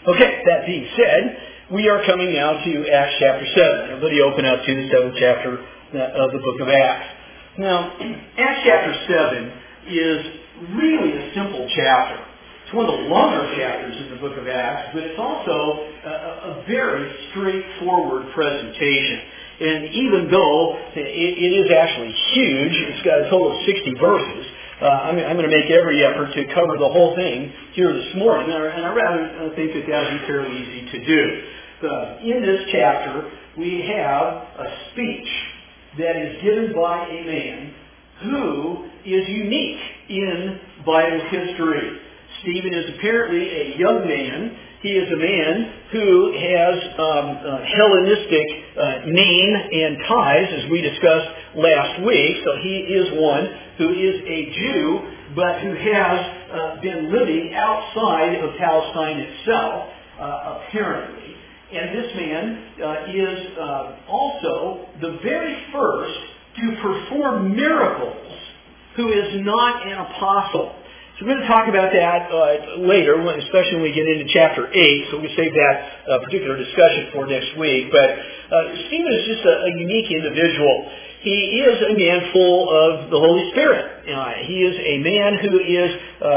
Okay, that being said, we are coming now to Acts chapter 7. Everybody open up to the 7th chapter of the book of Acts. Now, Acts chapter 7 is really a simple chapter. It's one of the longer chapters in the book of Acts, but it's also a very straightforward presentation. And even though it is actually huge, it's got a total of 60 verses, I'm going to make every effort to cover the whole thing here this morning, and I rather think that that would be fairly easy to do. In this chapter, we have a speech that is given by a man who is unique in Bible history. Stephen is apparently a young man. He is a man who has Hellenistic name and ties, as we discussed last week. So he is one who is a Jew, but who has been living outside of Palestine itself, apparently. And this man is also the very first to perform miracles who is not an apostle. So we're going to talk about that later, especially when we get into chapter 8, so we'll save that particular discussion for next week. But Stephen is just a unique individual. He is a man full of the Holy Spirit. He is a man who is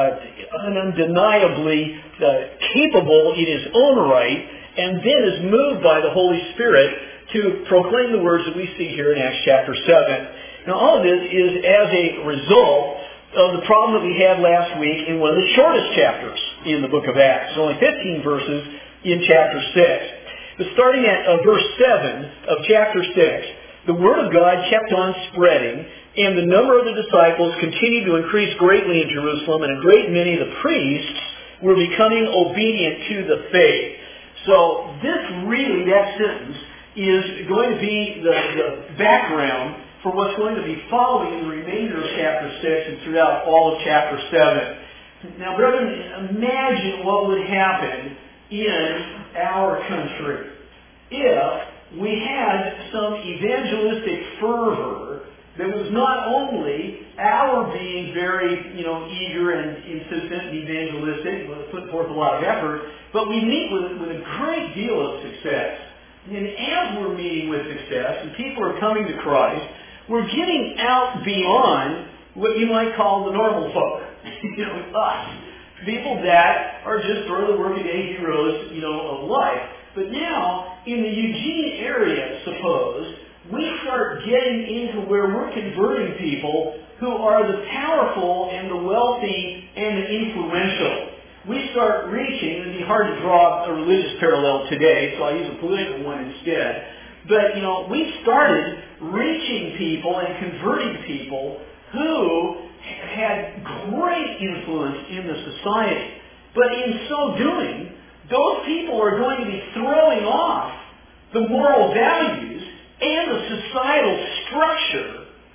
undeniably capable in his own right, and then is moved by the Holy Spirit to proclaim the words that we see here in Acts chapter 7. Now all of this is as a result of the problem that we had last week in one of the shortest chapters in the book of Acts. There's only 15 verses in chapter 6. But starting at verse 7 of chapter 6, the Word of God kept on spreading, and the number of the disciples continued to increase greatly in Jerusalem, and a great many of the priests were becoming obedient to the faith. So that sentence is going to be the background for what's going to be following in the remainder of chapter 6 and throughout all of chapter 7. Now, brethren, imagine what would happen in our country if we had some evangelistic fervor that was not only our being very, eager and insistent and evangelistic, put forth a lot of effort, but we meet with a great deal of success. And as we're meeting with success and people are coming to Christ, we're getting out beyond what you might call the normal folk. Us. People that are just sort of the workaday heroes, of life. But now, in the Eugene area, suppose, we start getting into where we're converting people who are the powerful and the wealthy and the influential. We start reaching, it'd be hard to draw a religious parallel today, so I use a political one instead. But, we started reaching people and converting people who had great influence in the society. But in so doing, those people are going to be throwing off the moral values and the societal structure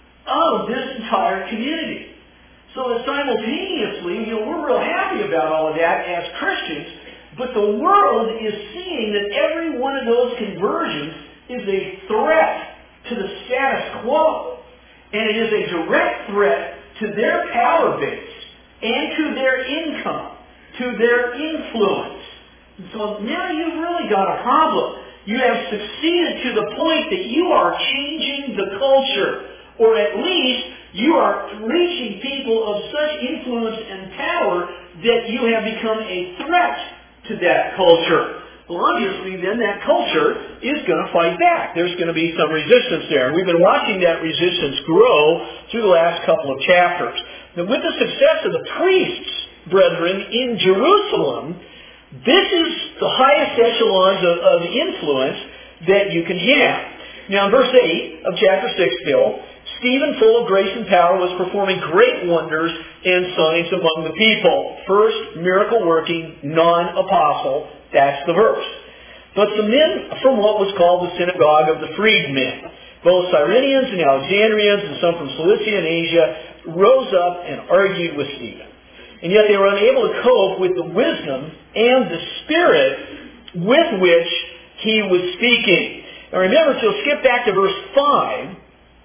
of this entire community. So that simultaneously, we're real happy about all of that as Christians, but the world is seeing that every one of those conversions is a threat to the status quo. And it is a direct threat to their power base and to their income, to their influence. And so now you've really got a problem. You have succeeded to the point that you are changing the culture, or at least you are reaching people of such influence and power that you have become a threat to that culture. Well, obviously, then, that culture is going to fight back. There's going to be some resistance there. And we've been watching that resistance grow through the last couple of chapters. Now, with the success of the priests, brethren, in Jerusalem, this is the highest echelons of influence that you can have. Now, in verse 8 of chapter 6 still, Stephen, full of grace and power, was performing great wonders and signs among the people. First, miracle-working, non-apostle. That's the verse. But some men from what was called the synagogue of the freedmen, both Cyrenians and Alexandrians and some from Cilicia and Asia, rose up and argued with Stephen. And yet they were unable to cope with the wisdom and the spirit with which he was speaking. Now remember, if you'll skip back to verse 5,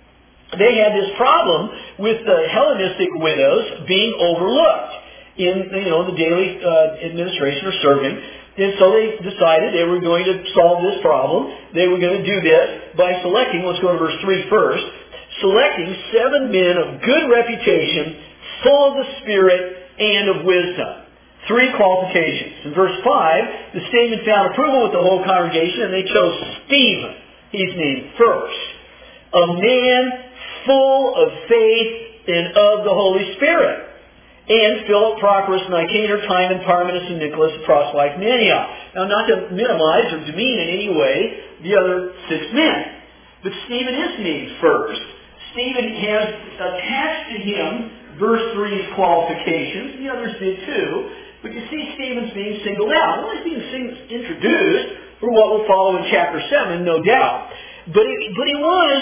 they had this problem with the Hellenistic widows being overlooked in the daily administration or serving. And so they decided they were going to solve this problem. They were going to do this by selecting, let's go to verse 3 first, selecting 7 men of good reputation, full of the Spirit and of wisdom. 3 qualifications. In verse 5, the statement found approval with the whole congregation, and they chose Stephen. He's named first. A man full of faith and of the Holy Spirit. And Philip, Prochorus, Nicanor, Timon, Parmenas, and Nicholas, a proselyte from Antioch. Now, not to minimize or demean in any way the other 6 men. But Stephen is named first. Stephen has attached to him verse 3's qualifications. The others did too. But you see Stephen's being singled out. Well, he's being introduced for what will follow in chapter 7, no doubt. But he was,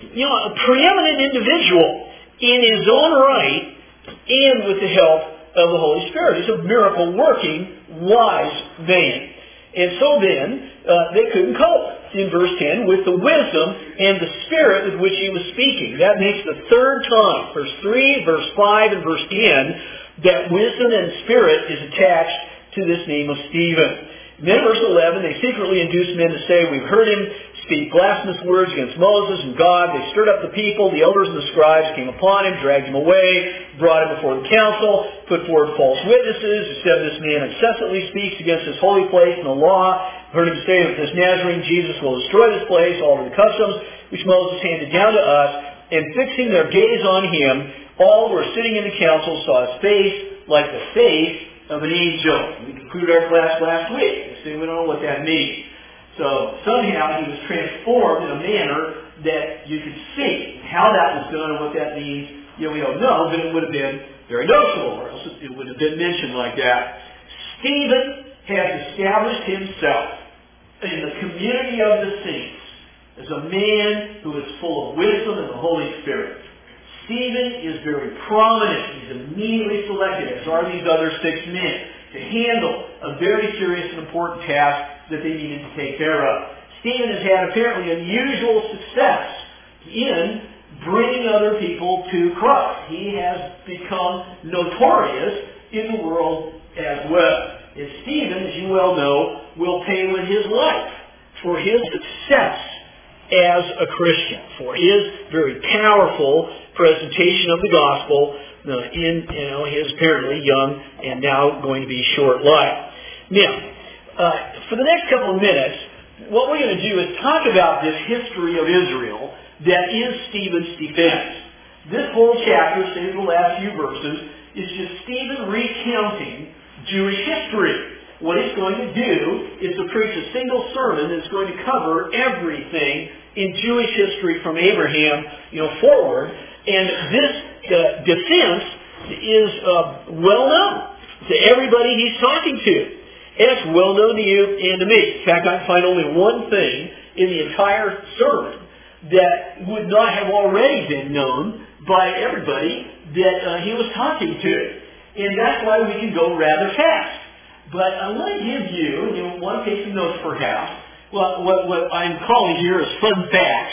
a preeminent individual in his own right and with the help of the Holy Spirit. He's a miracle-working, wise man. And so then, they couldn't cope, in verse 10, with the wisdom and the spirit with which he was speaking. That makes the 3rd time, verse 3, verse 5, and verse 10, that wisdom and spirit is attached to this name of Stephen. And then verse 11, they secretly induced men to say, we've heard him speak blasphemous words against Moses and God. They stirred up the people. The elders and the scribes came upon him, dragged him away, brought him before the council, put forward false witnesses, who said this man incessantly speaks against this holy place and the law. Heard him say that this Nazarene Jesus will destroy this place, alter the customs which Moses handed down to us, and fixing their gaze on him, all who were sitting in the council saw his face like the face of an angel. We concluded our class last week. We don't know what that means. So somehow he was transformed in a manner that you could see. How that was done and what that means, we don't know, but it would have been very noticeable, or else it would have been mentioned like that. Stephen has established himself in the community of the saints as a man who is full of wisdom and the Holy Spirit. Stephen is very prominent. He's immediately selected, as are these other 6 men, to handle a very serious and important task that they needed to take care of. Stephen has had apparently unusual success in bringing other people to Christ. He has become notorious in the world as well. And Stephen, as you well know, will pay with his life for his success as a Christian, for his very powerful presentation of the gospel in his apparently young and now going to be short life. Now, for the next couple of minutes, what we're going to do is talk about this history of Israel that is Stephen's defense. This whole chapter, say the last few verses, is just Stephen recounting Jewish history. What he's going to do is to preach a single sermon that's going to cover everything in Jewish history from Abraham, forward. And this defense is well known to everybody he's talking to. And it's well known to you and to me. In fact, I can find only one thing in the entire sermon that would not have already been known by everybody that he was talking to. And that's why we can go rather fast. But I want to give you want to take some notes perhaps, what I'm calling here is fun facts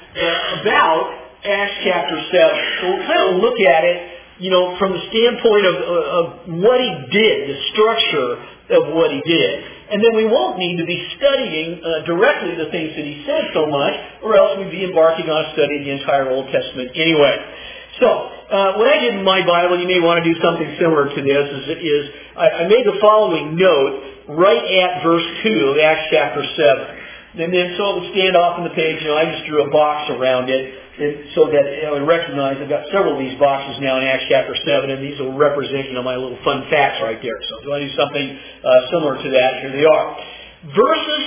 about Acts chapter 7. So we'll kind of look at it, from the standpoint of what he did, the structure of what he did. And then we won't need to be studying directly the things that he said so much, or else we'd be embarking on studying the entire Old Testament anyway. So, what I did in my Bible, you may want to do something similar to this, is I made the following note right at verse 2 of Acts chapter 7. And then so it would stand off on the page, I just drew a box around it, so that I would recognize I've got several of these boxes now in Acts chapter 7, and these will represent, my little fun facts right there. So if you want to do something similar to that, here they are. Verses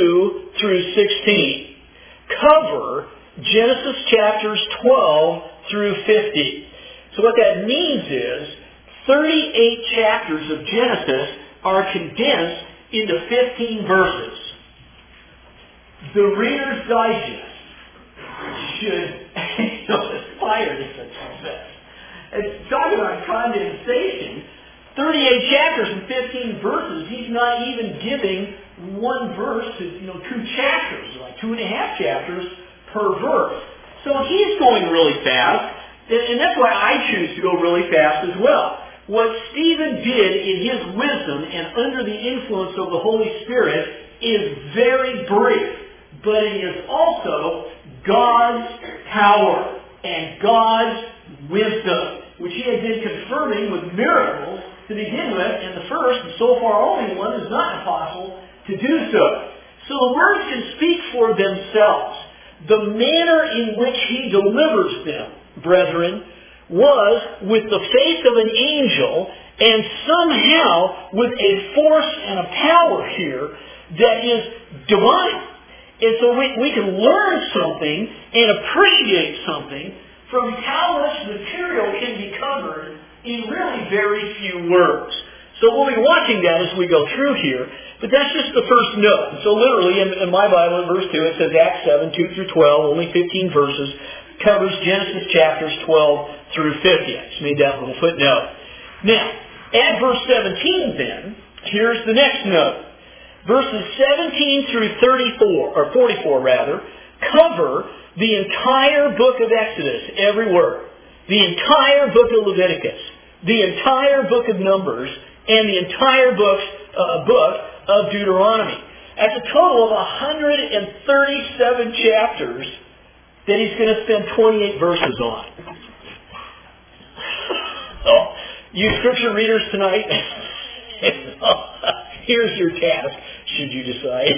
2 through 16 cover Genesis chapters 12 through 50. So what that means is 38 chapters of Genesis are condensed into 15 verses. The Reader's Digest should aspire to such success. It's talking about condensation. 38 chapters and 15 verses. He's not even giving one verse to 2 chapters, like 2.5 chapters per verse. So he's going really fast, and that's why I choose to go really fast as well. what Stephen did in his wisdom and under the influence of the Holy Spirit is very brief, but it is also God's power and God's wisdom, which he had been confirming with miracles to begin with, and the first, and so far only one, is not an apostle to do so. So the words can speak for themselves. The manner in which he delivers them, brethren, was with the face of an angel, and somehow with a force and a power here that is divine. And so we can learn something and appreciate something from how much material can be covered in really very few words. So we'll be watching that as we go through here, but that's just the first note. So literally in my Bible, in verse 2, it says Acts 7, 2 through 12, only 15 verses, covers Genesis chapters 12 through 50. I just made that little footnote. Now, at verse 17 then, here's the next note. Verses 17 through 34, or 44 rather, cover the entire book of Exodus, every word. The entire book of Leviticus, the entire book of Numbers, and the entire book of Deuteronomy. That's a total of 137 chapters that he's going to spend 28 verses on. Oh, you scripture readers tonight, here's your task, should you decide.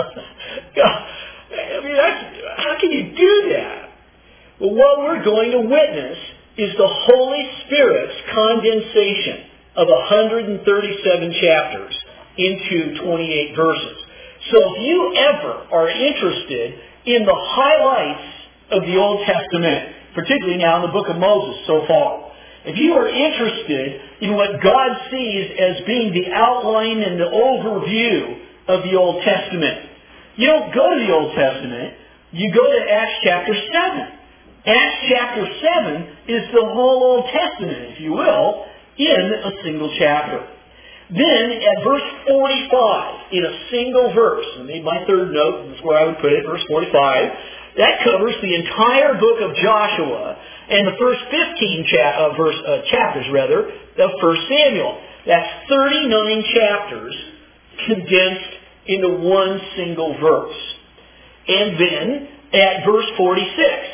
I mean, how can you do that? Well, what we're going to witness is the Holy Spirit's condensation of 137 chapters into 28 verses. So if you ever are interested in the highlights of the Old Testament, particularly now in the book of Moses so far, if you are interested in what God sees as being the outline and the overview of the Old Testament, you don't go to the Old Testament, you go to Acts chapter 7. Acts chapter 7 is the whole Old Testament, if you will, in a single chapter. Then, at verse 45, in a single verse, I made my third note, that's where I would put it, verse 45, that covers the entire book of Joshua and the first 15 chapters of 1 Samuel. That's 39 chapters condensed into one single verse. And then, at verse 46,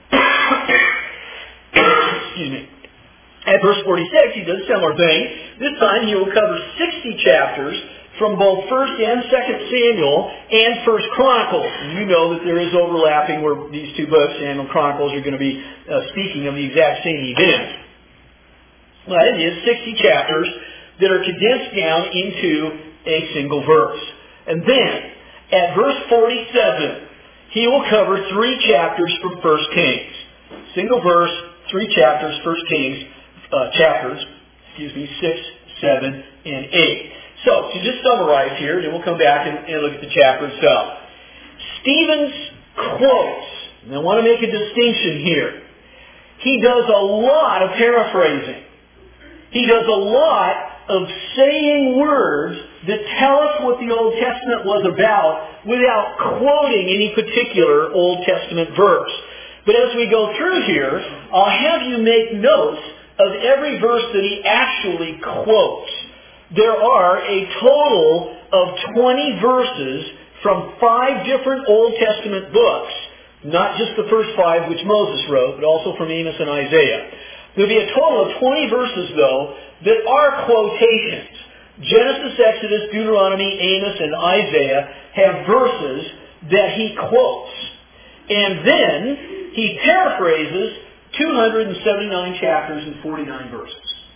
excuse me. At verse 46, he does a similar thing. This time he will cover 60 chapters from both 1st and 2nd Samuel and 1st Chronicles. And you know that there is overlapping where these two books, Samuel and Chronicles, are going to be speaking of the exact same event. But it is 60 chapters that are condensed down into a single verse. And then, at verse 47, he will cover 3 chapters from 1 Kings. Single verse, 3 chapters, 1 Kings, chapters, 6, 7, and 8. So, to just summarize here, then we'll come back and look at the chapter itself. Stephen's quotes, and I want to make a distinction here. He does a lot of paraphrasing. He does a lot of saying words that tell us what the Old Testament was about without quoting any particular Old Testament verse. But as we go through here, I'll have you make notes of every verse that he actually quotes. There are a total of 20 verses from 5 different Old Testament books, not just the first 5 which Moses wrote, but also from Amos and Isaiah. There'll be a total of 20 verses, though, that are quotations. Genesis, Exodus, Deuteronomy, Amos, and Isaiah have verses that he quotes. And then he paraphrases 279 chapters and 49 verses.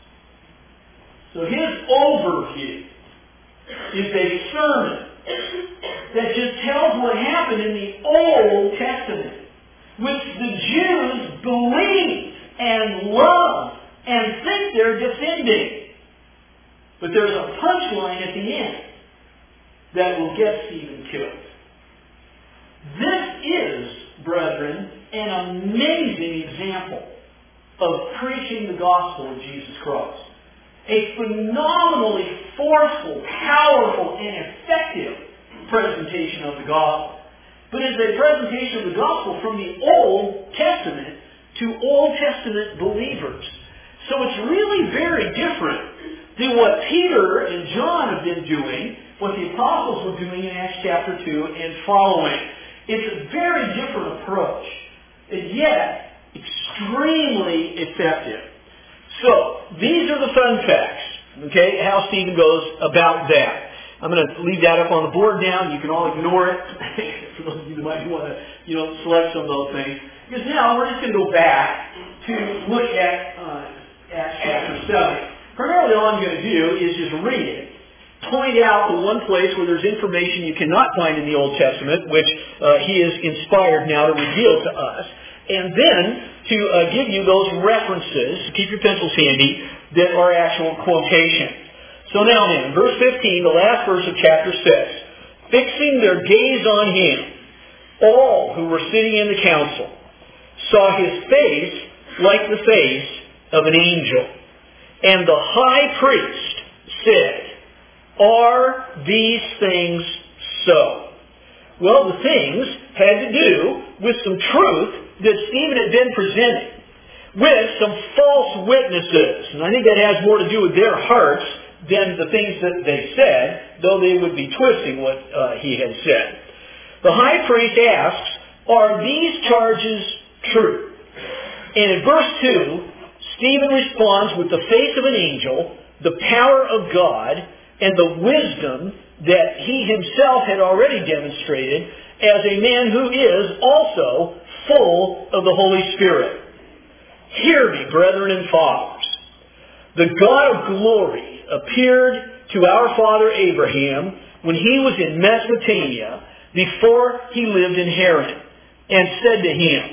So his overview is a sermon that just tells what happened in the Old Testament, which the Jews believe and love and think they're defending. But there's a punchline at the end that will get Stephen to it. This is, brethren, an amazing example of preaching the gospel of Jesus Christ. A phenomenally forceful, powerful, and effective presentation of the gospel. But it's a presentation of the gospel from the Old Testament to Old Testament believers. So it's really very different than what Peter and John have been doing, what the apostles were doing in Acts chapter 2 and following. It's a very different approach, and yet extremely effective. So, these are the fun facts, okay, how Stephen goes about that. I'm going to leave that up on the board now. You can all ignore it, for those of you that might want to, select some of those things. Because now we're just going to go back to look at Acts chapter 7. Primarily all I'm going to do is just read it. Point out the one place where there's information you cannot find in the Old Testament, which he is inspired now to reveal to us. And then to give you those references, keep your pencils handy, that are actual quotations. So now then, verse 15, the last verse of chapter 6. Fixing their gaze on him, all who were sitting in the council saw his face like the face of an angel. And the high priest said, "Are these things so?" Well, the things had to do with some truth that Stephen had been presenting with some false witnesses. And I think that has more to do with their hearts than the things that they said, though they would be twisting what he had said. The high priest asks, "Are these charges true?" And in verse 2, Stephen responds with the face of an angel, the power of God, and the wisdom that he himself had already demonstrated as a man who is also full of the Holy Spirit. "Hear me, brethren and fathers. The God of glory appeared to our father Abraham when he was in Mesopotamia before he lived in Haran, and said to him,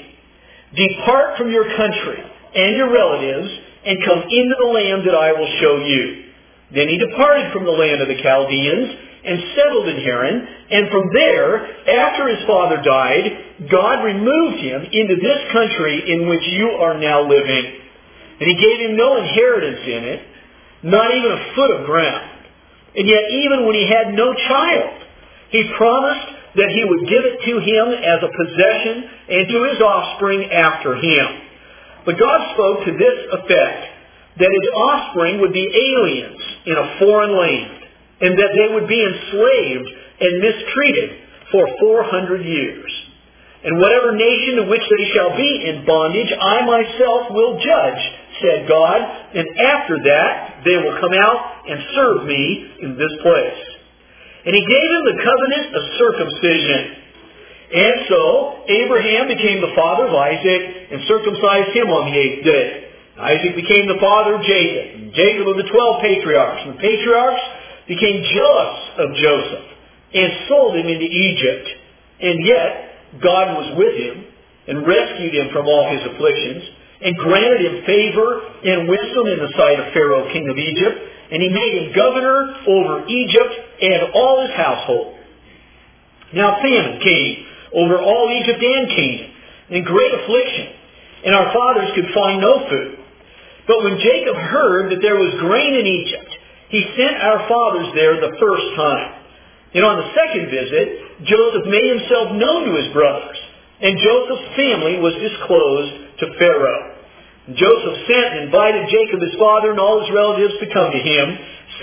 'Depart from your country and your relatives and come into the land that I will show you.' Then he departed from the land of the Chaldeans and settled in Haran, and from there, after his father died, God removed him into this country in which you are now living. And he gave him no inheritance in it, not even a foot of ground. And yet even when he had no child, he promised that he would give it to him as a possession and to his offspring after him. But God spoke to this effect, that his offspring would be aliens in a foreign land, and that they would be enslaved and mistreated for 400 years. And whatever nation to which they shall be in bondage, I myself will judge, said God, and after that they will come out and serve me in this place. And he gave him the covenant of circumcision. And so Abraham became the father of Isaac and circumcised him on the 8th day. Isaac became the father of Jacob, and Jacob of the 12 patriarchs. And the patriarchs became jealous of Joseph and sold him into Egypt. And yet God was with him and rescued him from all his afflictions and granted him favor and wisdom in the sight of Pharaoh, king of Egypt. And he made him governor over Egypt and all his household. Now famine came over all Egypt and Canaan, and great affliction, and our fathers could find no food. But when Jacob heard that there was grain in Egypt, he sent our fathers there the first time. And on the second visit, Joseph made himself known to his brothers, and Joseph's family was disclosed to Pharaoh. And Joseph sent and invited Jacob his father and all his relatives to come to him,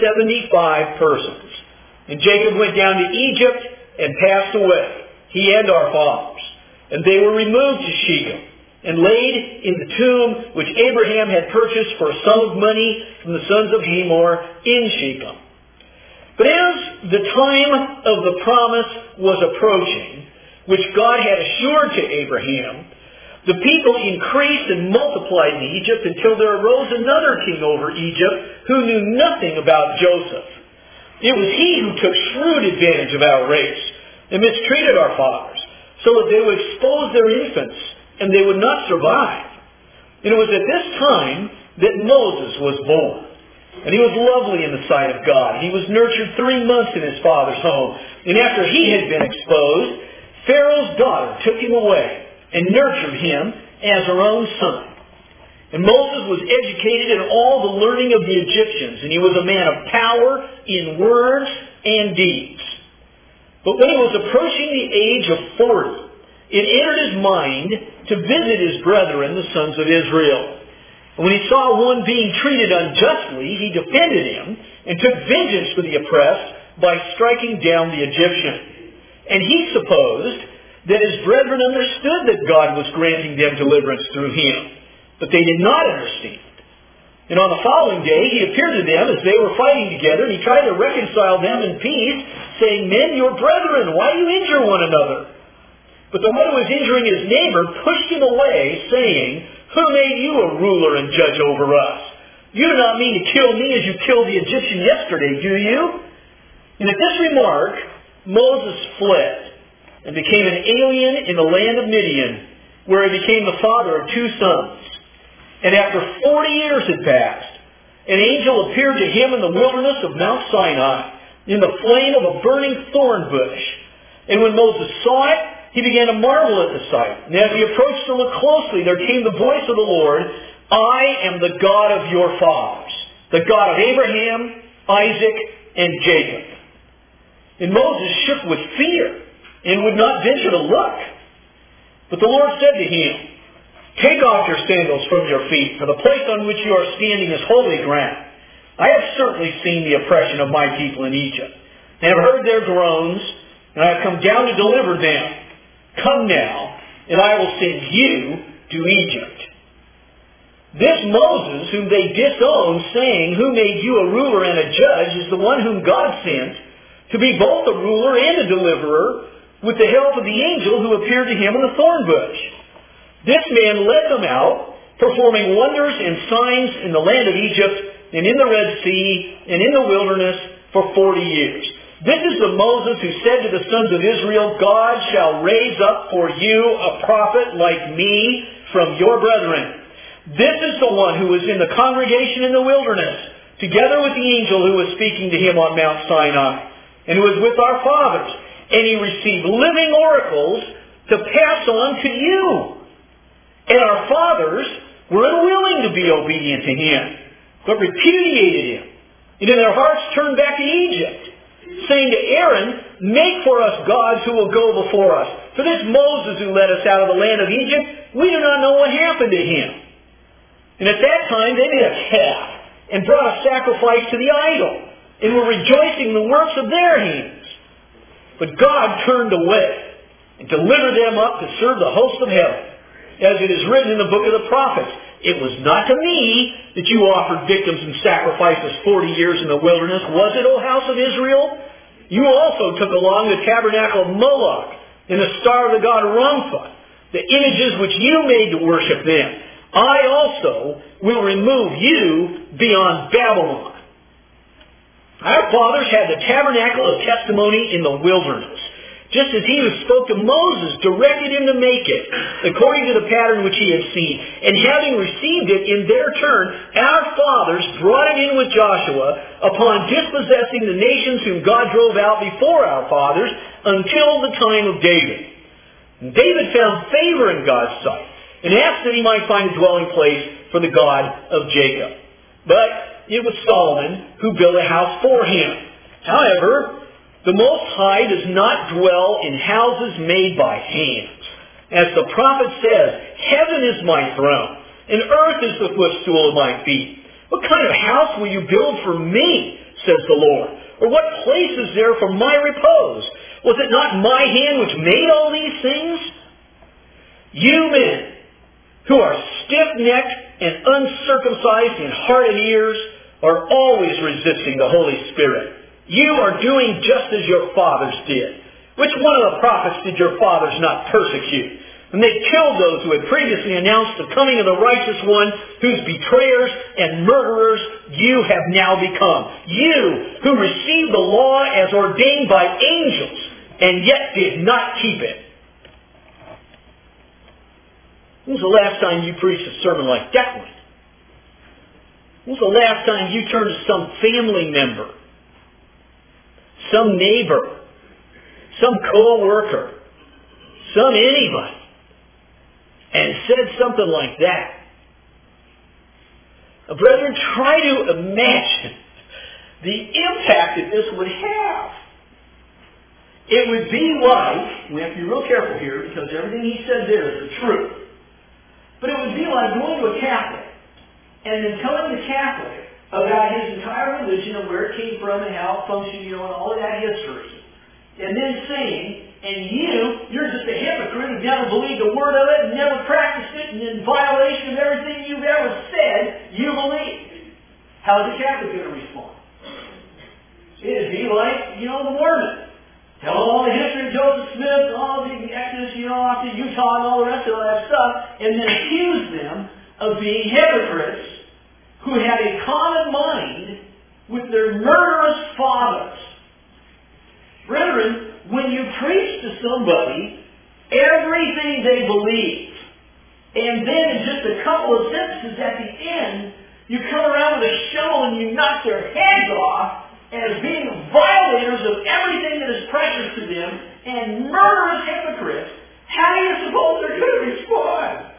75 persons. And Jacob went down to Egypt and passed away, he and our fathers. And they were removed to Shechem and laid in the tomb which Abraham had purchased for a sum of money from the sons of Hamor in Shechem. But as the time of the promise was approaching, which God had assured to Abraham, the people increased and multiplied in Egypt until there arose another king over Egypt who knew nothing about Joseph. It was he who took shrewd advantage of our race and mistreated our fathers, so that they would expose their infants and they would not survive. And it was at this time that Moses was born. And he was lovely in the sight of God. He was nurtured 3 months in his father's home. And after he had been exposed, Pharaoh's daughter took him away and nurtured him as her own son. And Moses was educated in all the learning of the Egyptians, and he was a man of power in words and deeds. But when he was approaching the age of 40, it entered his mind to visit his brethren, the sons of Israel. And when he saw one being treated unjustly, he defended him and took vengeance for the oppressed by striking down the Egyptian. And he supposed that his brethren understood that God was granting them deliverance through him. But they did not understand. And on the following day he appeared to them as they were fighting together, and he tried to reconcile them in peace, saying, "Men, your brethren, why do you injure one another?" But the one who was injuring his neighbor pushed him away, saying, "Who made you a ruler and judge over us? You do not mean to kill me as you killed the Egyptian yesterday, do you?" And at this remark, Moses fled and became an alien in the land of Midian, where he became the father of 2 sons. And after 40 years had passed, an angel appeared to him in the wilderness of Mount Sinai, in the flame of a burning thorn bush. And when Moses saw it, he began to marvel at the sight. And as he approached to look closely, there came the voice of the Lord, "I am the God of your fathers, the God of Abraham, Isaac, and Jacob." And Moses shook with fear and would not venture to look. But the Lord said to him, "Take off your sandals from your feet, for the place on which you are standing is holy ground. I have certainly seen the oppression of my people in Egypt, and have heard their groans, and I have come down to deliver them. Come now, and I will send you to Egypt." This Moses, whom they disowned, saying, "Who made you a ruler and a judge?" is the one whom God sent to be both a ruler and a deliverer, with the help of the angel who appeared to him in the thorn bush. This man led them out, performing wonders and signs in the land of Egypt, and in the Red Sea, and in the wilderness for 40 years. This is the Moses who said to the sons of Israel, "God shall raise up for you a prophet like me from your brethren." This is the one who was in the congregation in the wilderness, together with the angel who was speaking to him on Mount Sinai, and who was with our fathers. And he received living oracles to pass on to you. And our fathers were unwilling to be obedient to him, but repudiated him, and in their hearts turned back to Egypt, saying to Aaron, "Make for us gods who will go before us. For this Moses who led us out of the land of Egypt, we do not know what happened to him." And at that time they made a calf, and brought a sacrifice to the idol, and were rejoicing in the works of their hands. But God turned away, and delivered them up to serve the host of heaven. As it is written in the book of the prophets, "It was not to me that you offered victims and sacrifices 40 years in the wilderness, was it, O house of Israel? You also took along the tabernacle of Moloch, and the star of the god Remphan, the images which you made to worship them. I also will remove you beyond Babylon." Our fathers had the tabernacle of testimony in the wilderness, just as he who spoke to Moses directed him to make it, according to the pattern which he had seen. And having received it in their turn, our fathers brought it in with Joshua, upon dispossessing the nations whom God drove out before our fathers, until the time of David. And David found favor in God's sight, and asked that he might find a dwelling place for the God of Jacob. But it was Solomon who built a house for him. However, the Most High does not dwell in houses made by hands. As the prophet says, "Heaven is my throne, and earth is the footstool of my feet. What kind of house will you build for me, says the Lord? Or what place is there for my repose? Was it not my hand which made all these things? You men, who are stiff-necked and uncircumcised in heart and ears, are always resisting the Holy Spirit. You are doing just as your fathers did. Which one of the prophets did your fathers not persecute? And they killed those who had previously announced the coming of the righteous one, whose betrayers and murderers you have now become. You, who received the law as ordained by angels, and yet did not keep it." When was the last time you preached a sermon like that one? When was the last time you turned to some family member, some neighbor, some co-worker, some anybody, and said something like that? Now, brethren, try to imagine the impact that this would have. It would be like, we have to be real careful here because everything he said there is the truth, but it would be like going to a Catholic and then telling the Catholic about his entire religion and where it came from and how it functioned, and all of that history. And then saying, and you're just a hypocrite who never believed a word of it and never practiced it, and in violation of everything you've ever said, you believe. How is the Catholic going to respond? It'd be like, the Mormon. Tell them all the history of Joseph Smith, and all the Exodus, off to Utah and all the rest of that stuff, and then accuse them of being hypocrites who had a common mind with their murderous fathers. Brethren, when you preach to somebody everything they believe, and then in just a couple of sentences at the end, you come around with a shovel and you knock their heads off as being violators of everything that is precious to them and murderous hypocrites, how do you suppose they're going to respond?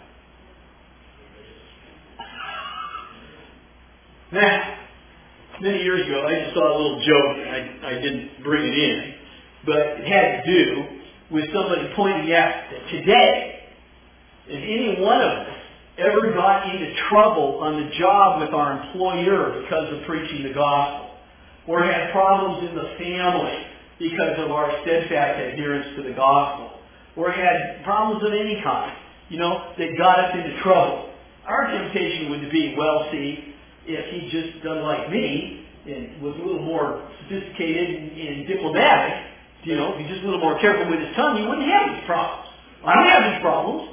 Now, many years ago, I just saw a little joke. I didn't bring it in, but it had to do with somebody pointing out that today, if any one of us ever got into trouble on the job with our employer because of preaching the gospel, or had problems in the family because of our steadfast adherence to the gospel, or had problems of any kind, that got us into trouble, our temptation would be, well, see, if he'd just done like me and was a little more sophisticated and diplomatic, be just a little more careful with his tongue, he wouldn't have these problems. I don't have these problems.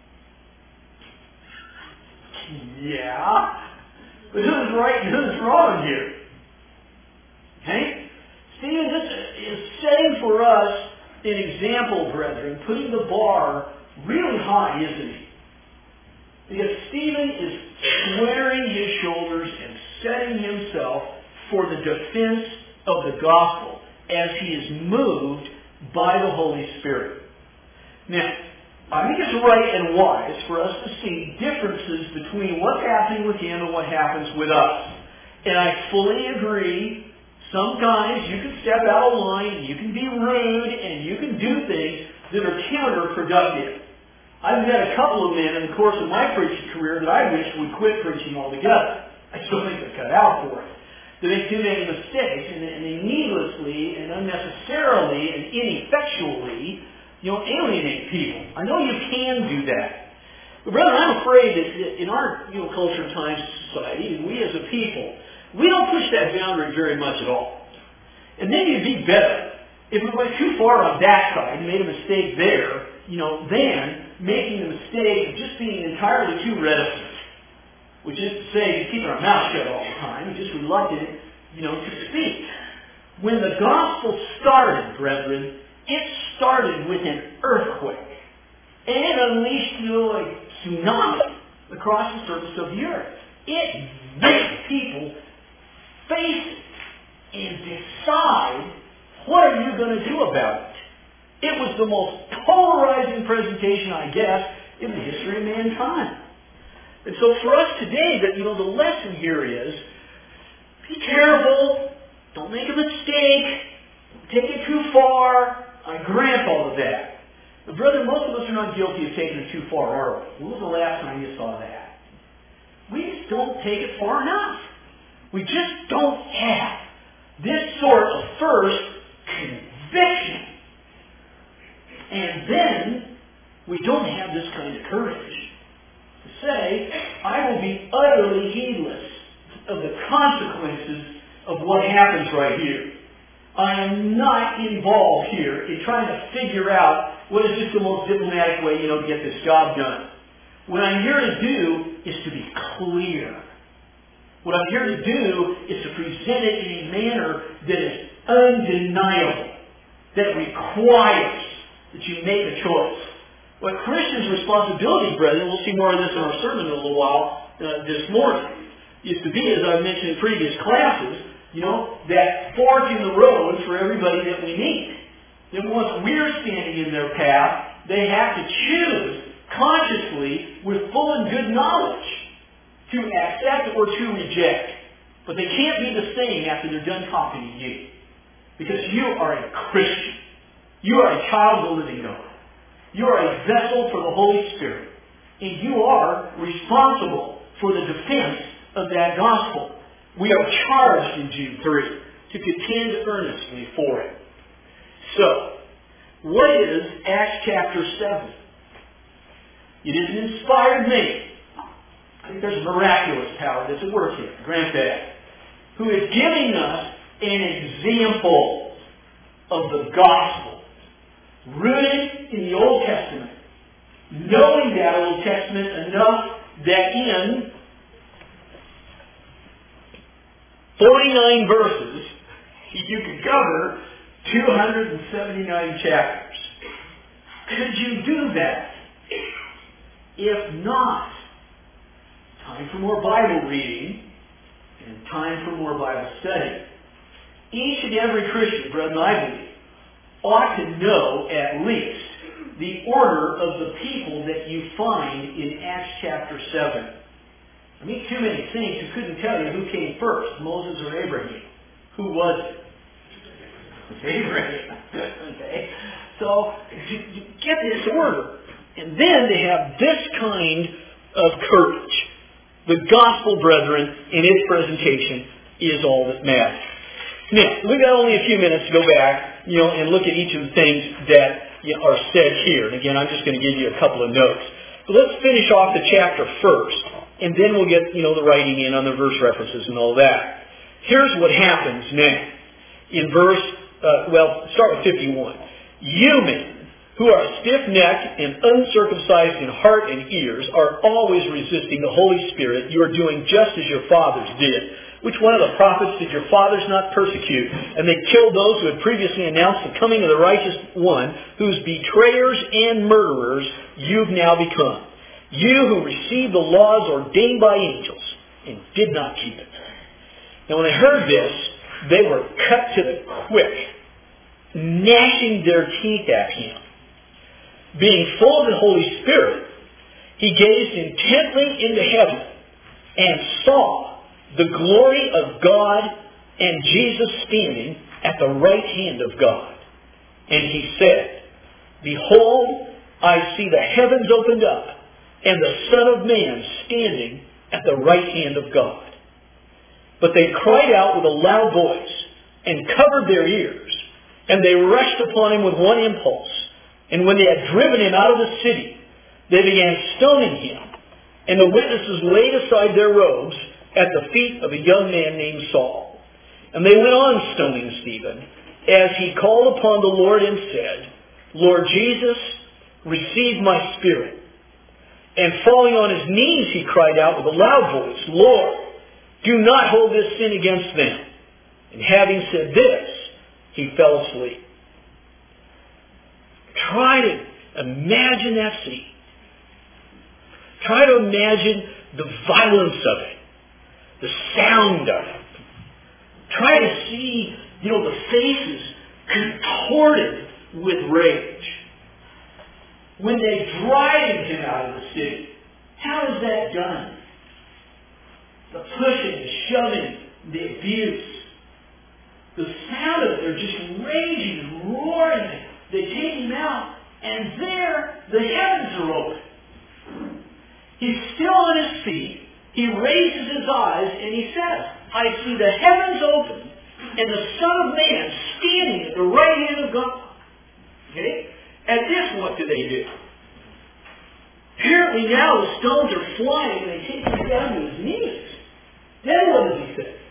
Yeah. But who's right and who's wrong here? Okay? Stephen, this is setting for us an example, brethren, putting the bar really high, isn't he? Because Stephen is squaring his shoulders and setting himself for the defense of the gospel as he is moved by the Holy Spirit. Now, I think it's right and wise for us to see differences between what's happening with him and what happens with us. And I fully agree, sometimes you can step out of line, and you can be rude, and you can do things that are counterproductive. I've met a couple of men in the course of my preaching career that I wish would quit preaching altogether. I still think they're cut out for it. They make too many mistakes, and they needlessly and unnecessarily and ineffectually alienate people. I know you can do that. But brother, I'm afraid that in our culture and times society, and we as a people, we don't push that boundary very much at all. And maybe it'd be better if we went too far on that side and made a mistake there, than making the mistake of just being entirely too reticent. Which is to say, keeping our mouth shut all the time, just reluctant, to speak. When the gospel started, brethren, it started with an earthquake. And it unleashed, a tsunami across the surface of the earth. It made people face it and decide, what are you going to do about it? It was the most polarizing presentation, I guess, in the history of mankind. And so for us today, the lesson here is, be careful, don't make a mistake, don't take it too far. I grant all of that. But brother, most of us are not guilty of taking it too far, are we? When was the last time you saw that? We just don't take it far enough. We just don't have this sort of first conviction. And then we don't have this kind of courage to say, I will be utterly heedless of the consequences of what happens right here. I am not involved here in trying to figure out what is just the most diplomatic way, to get this job done. What I'm here to do is to be clear. What I'm here to do is to present it in a manner that is undeniable, that requires that you make a choice. What Christians' responsibility, brethren, we'll see more of this in our sermon in a little while this morning, is to be, as I've mentioned in previous classes, that fork in the road for everybody that we meet. Then once we're standing in their path, they have to choose consciously with full and good knowledge to accept or to reject. But they can't be the same after they're done talking to you. Because you are a Christian. You are a child of the living God. You are a vessel for the Holy Spirit. And you are responsible for the defense of that gospel. We are charged in Jude 3 to contend earnestly for it. So, what is Acts chapter 7? It is an inspired man. I think there's miraculous power that's at work here. Grant that. Who is giving us an example of the gospel, rooted in the Old Testament, knowing that Old Testament enough that in 49 verses you can cover 279 chapters. Could you do that? If not, time for more Bible reading and time for more Bible study. Each and every Christian, brethren, I believe, ought to know at least the order of the people that you find in Acts chapter 7. I meet too many saints who couldn't tell you who came first, Moses or Abraham. Who was it? Abraham. Okay? So, you get this order. And then to have this kind of courage. The gospel, brethren, in its presentation is all that matters. Now, we've got only a few minutes to go back, and look at each of the things that are said here. And again, I'm just going to give you a couple of notes. But let's finish off the chapter first, and then we'll get, the writing in on the verse references and all that. Here's what happens now. In start with 51. You men, who are stiff-necked and uncircumcised in heart and ears, are always resisting the Holy Spirit. You are doing just as your fathers did. Which one of the prophets did your fathers not persecute? And they killed those who had previously announced the coming of the righteous one, whose betrayers and murderers you've now become. You who received the laws ordained by angels and did not keep it. Now when they heard this, they were cut to the quick, gnashing their teeth at him. Being full of the Holy Spirit, he gazed intently into heaven and saw the glory of God and Jesus standing at the right hand of God. And he said, Behold, I see the heavens opened up, and the Son of Man standing at the right hand of God. But they cried out with a loud voice, and covered their ears, and they rushed upon him with one impulse. And when they had driven him out of the city, they began stoning him. And the witnesses laid aside their robes at the feet of a young man named Saul. And they went on stoning Stephen, as he called upon the Lord and said, Lord Jesus, receive my spirit. And falling on his knees, he cried out with a loud voice, Lord, do not hold this sin against them. And having said this, he fell asleep. Try to imagine that scene. Try to imagine the violence of it, the sound of it. Try to see, the faces contorted with rage. When they drive him out of the city, how is that done? The pushing, the shoving, the abuse. The sound of it, they're just raging and roaring. They take him out, and there the heavens are open. He's still on his feet. He raises his eyes, and he says, I see the heavens open, and the Son of Man standing at the right hand of God. Okay? At this, what do they do? Apparently now the stones are flying, and they take him down to his knees. Then what does he say?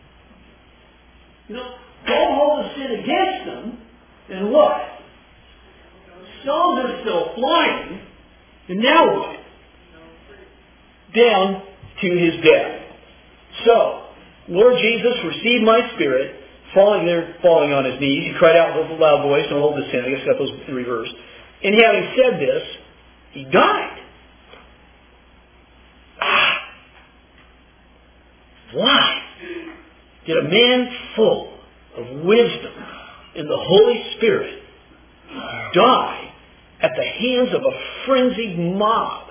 Don't hold the sin against them, and what? Stones are still flying, and now what? Down to his death. So, Lord Jesus, receive my spirit. Falling on his knees, he cried out with a loud voice, don't hold the sin. I guess that was in reverse. And having said this, he died. Why did a man full of wisdom and the Holy Spirit die at the hands of a frenzied mob?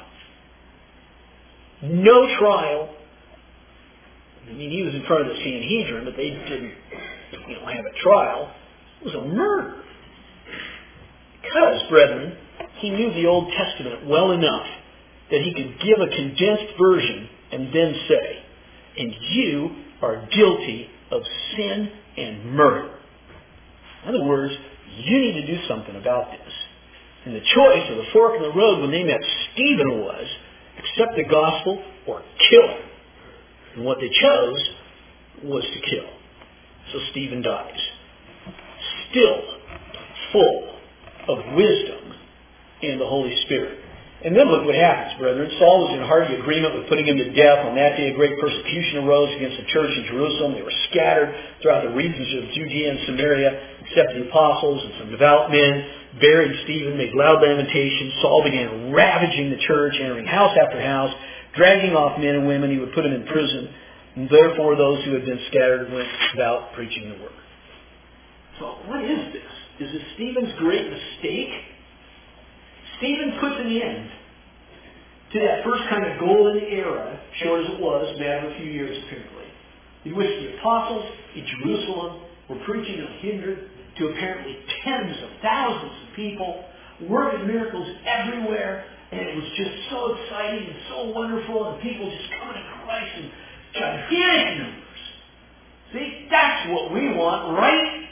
No trial. He was in front of the Sanhedrin, but they didn't have a trial. It was a murder. Because, brethren, he knew the Old Testament well enough that he could give a condensed version and then say, and you are guilty of sin and murder. In other words, you need to do something about this. And the choice, or the fork in the road when they met Stephen was, accept the gospel or kill him. And what they chose was to kill. So Stephen dies. Still full of wisdom and the Holy Spirit. And then look what happens, brethren. Saul was in hearty agreement with putting him to death. On that day a great persecution arose against the church in Jerusalem. They were scattered throughout the regions of Judea and Samaria, except the apostles and some devout men buried Stephen, made loud lamentation. Saul began ravaging the church, entering house after house, dragging off men and women. He would put them in prison. And therefore those who had been scattered went about preaching the word. So what is this? Is this Stephen's great mistake? Stephen puts an end to that first kind of golden era, short as it was, a matter of a few years apparently, in which the apostles in Jerusalem were preaching unhindered to apparently tens of thousands of people, working miracles everywhere, and it was just so exciting and so wonderful, and people just coming to Christ in gigantic numbers. See, that's what we want, right?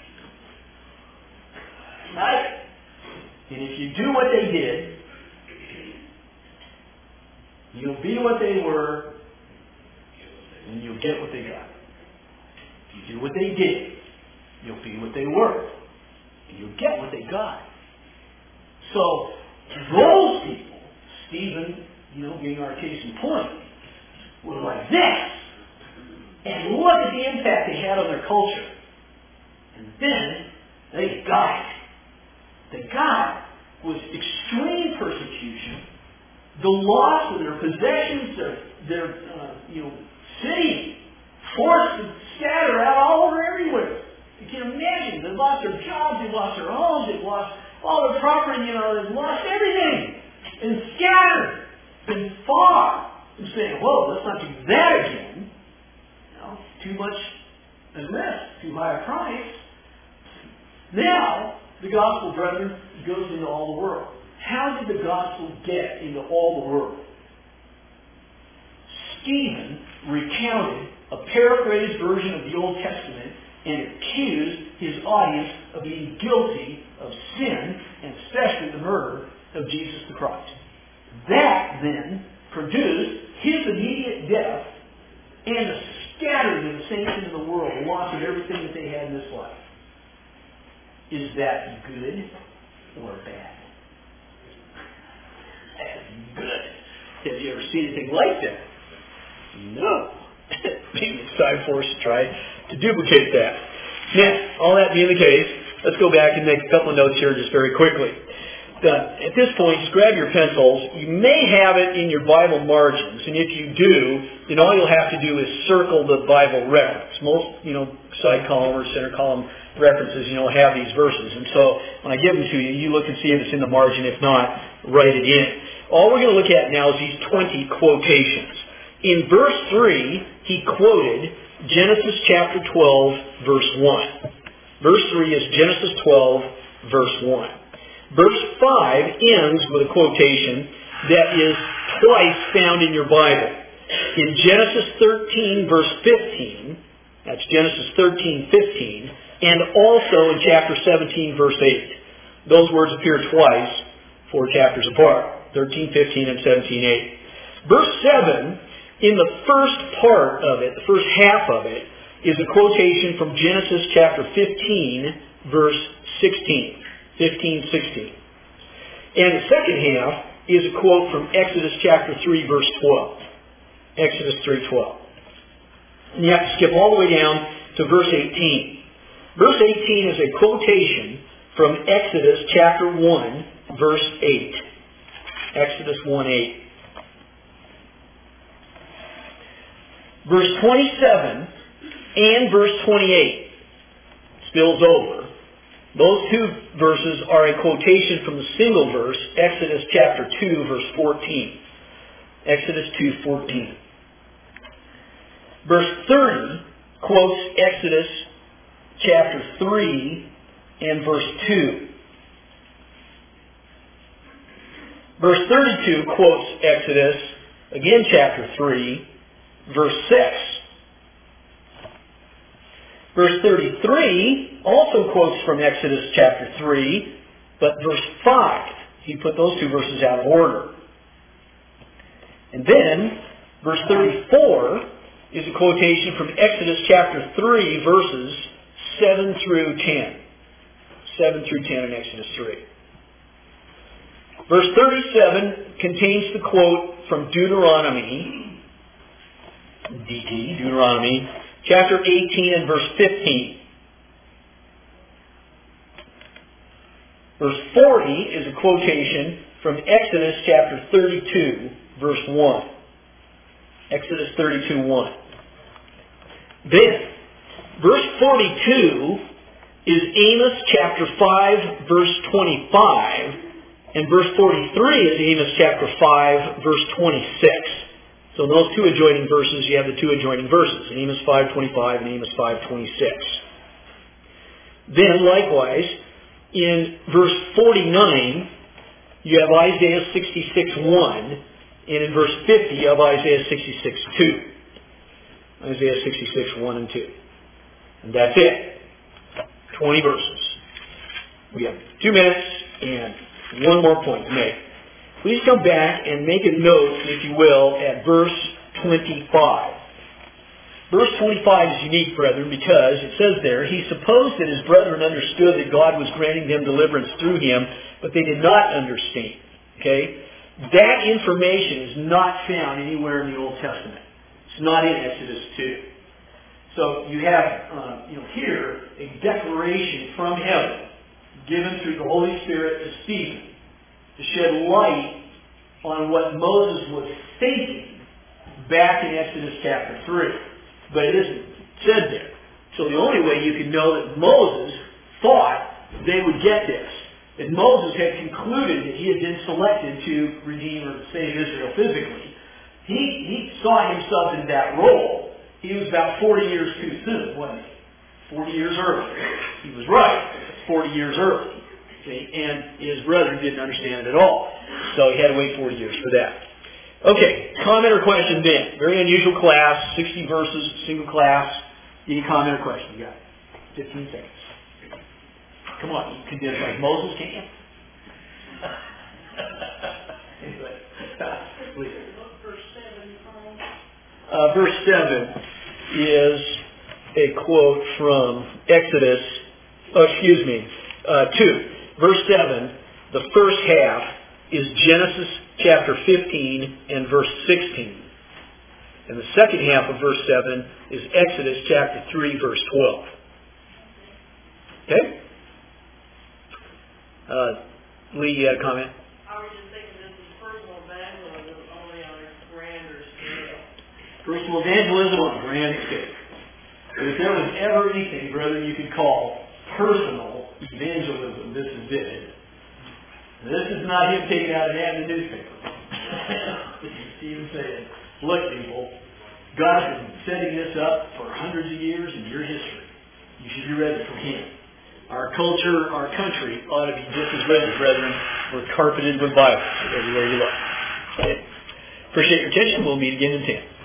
Right? And if you do what they did, you'll be what they were, and you'll get what they got. If you do what they did, you'll be what they were, and you'll get what they got. So, those people, Stephen, being our case in point, were like this. And look at the impact they had on their culture. And then, they got it. They got was extreme persecution, the loss of their possessions, their city, forced to scatter out all over everywhere. You can imagine, they lost their jobs, they lost their homes, they lost all their property, they lost everything, and scattered, and far. And saying, whoa, let's not do that again. Too much at risk, too high a price. Now, the gospel, brethren, goes into all the world. How did the gospel get into all the world? Stephen recounted a paraphrased version of the Old Testament and accused his audience of being guilty of sin, and especially the murder of Jesus the Christ. That then produced his immediate death and the scattering of the saints into the world, the loss of everything that they had in this life. Is that good or bad? That's good. Have you ever seen anything like that? No. Maybe it's time for us to try to duplicate that. Now, all that being the case, let's go back and make a couple of notes here just very quickly. At this point, just grab your pencils. You may have it in your Bible margins, and if you do, then all you'll have to do is circle the Bible reference. Most, side column or center column references, have these verses. And so when I give them to you, you look and see if it's in the margin. If not, write it in. All we're going to look at now is these 20 quotations. In verse 3, he quoted Genesis chapter 12, verse 1. Verse 3 is Genesis 12, verse 1. Verse 5 ends with a quotation that is twice found in your Bible. In Genesis 13, verse 15, that's Genesis 13, 15, and also in chapter 17, verse 8. Those words appear twice, 4 chapters apart, 13, 15, and 17, 8. Verse 7, in the first part of it, the first half of it, is a quotation from Genesis chapter 15, verse 16. 15, 16. And the second half is a quote from Exodus chapter 3, verse 12. Exodus 3:12. And you have to skip all the way down to verse 18. Verse 18 is a quotation from Exodus chapter 1, verse 8. Exodus 1:8. Verse 27 and verse 28 spills over. Those two verses are a quotation from the single verse, Exodus chapter 2, verse 14. Exodus 2:14. Verse 30 quotes Exodus chapter 3 and verse 2. Verse 32 quotes Exodus, again chapter 3, verse 6. Verse 33 also quotes from Exodus chapter 3, but verse 5. He put those two verses out of order. And then, verse 34 is a quotation from Exodus chapter 3, verses 7 through 10. 7 through 10 in Exodus 3. Verse 37 contains the quote from Deuteronomy, Deuteronomy, chapter 18 and verse 15. Verse 40 is a quotation from Exodus chapter 32, verse 1. Exodus 32, 1. Then, verse 42 is Amos chapter 5, verse 25, and verse 43 is Amos chapter 5, verse 26. So in those two adjoining verses, you have the two adjoining verses, Amos 5:25 and Amos 5:26. Then, likewise, in verse 49, you have Isaiah 66:1, and in verse 50, you have Isaiah 66:2. Isaiah 66:1 and 2. And that's it. 20 verses. We have 2 minutes and one more point to make. Please come back and make a note, if you will, at verse 25. Verse 25 is unique, brethren, because it says there, he supposed that his brethren understood that God was granting them deliverance through him, but they did not understand. Okay? That information is not found anywhere in the Old Testament. It's not in Exodus 2. So you have here a declaration from heaven given through the Holy Spirit to Stephen to shed light on what Moses was thinking back in Exodus chapter 3. But it isn't said there. So the only way you can know that Moses thought they would get this, that Moses had concluded that he had been selected to redeem or save Israel physically, he saw himself in that role. He was about 40 years too soon, wasn't he? 40 years early. He was right. 40 years early. Okay? And his brethren didn't understand it at all. So he had to wait 40 years for that. Okay, comment or question then. Very unusual class, 60 verses, single class. Any comment or question? You got it. 15 seconds. Come on, you can do it like Moses, can't you? Anyway, please. Verse 7 is a quote from Exodus, 2. Verse 7, the first half is Genesis chapter 15 and verse 16. And the second half of verse 7 is Exodus chapter 3, verse 12. Okay? Lee, you had a comment? I was just thinking this is personal evangelism only on a grander scale. Personal evangelism on a grand scale. But if there was ever anything, brethren, you could call personal evangelism, this is it. This is not him taking out an ad in the newspaper. Stephen saying, look, people, God has been setting this up for hundreds of years in your history. You should be ready for him. Our culture, our country ought to be just as ready, brethren. We're carpeted with Bibles everywhere you look. Okay. Appreciate your attention. We'll meet again in 10.